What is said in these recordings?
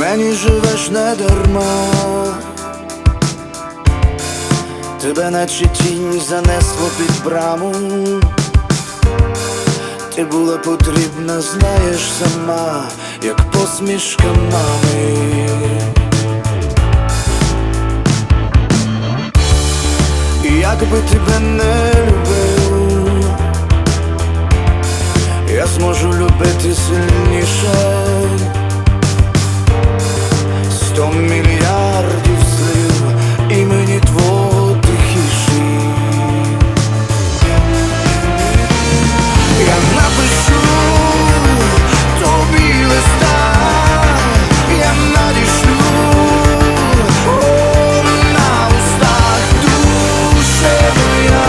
мені живеш не дарма, тебе наче тінь занесло під браму. Ти була потрібна, знаєш сама, як посмішка мами. І якби тебе не любив, я зможу любити сильніше. 100 мільярдів слів імені твого тихіші. Я напишу тобі листа, я надішлю на устах, душе моя,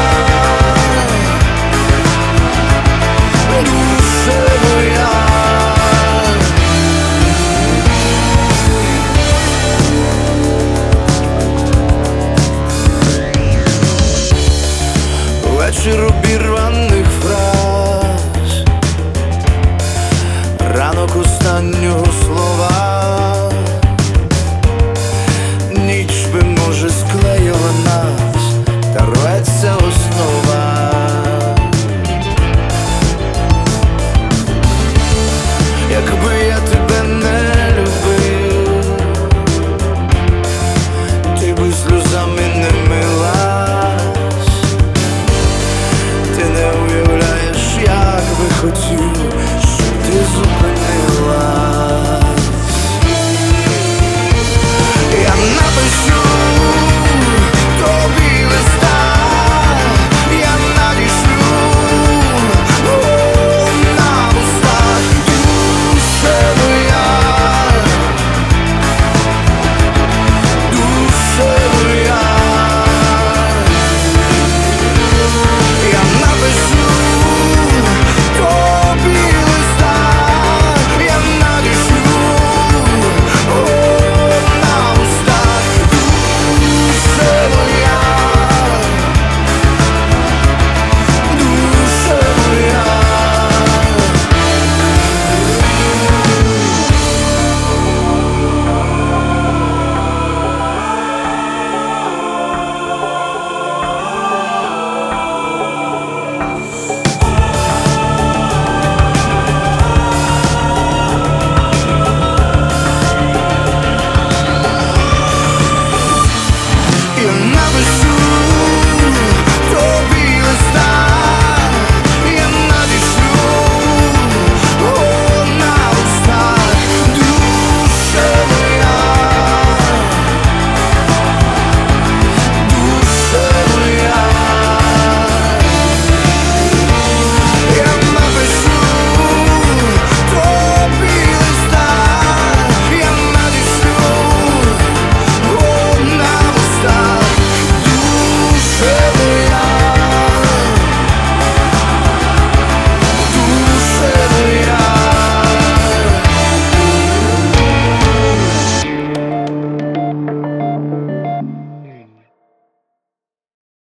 душе моя. Вечір обірваних фраз, ранок останнього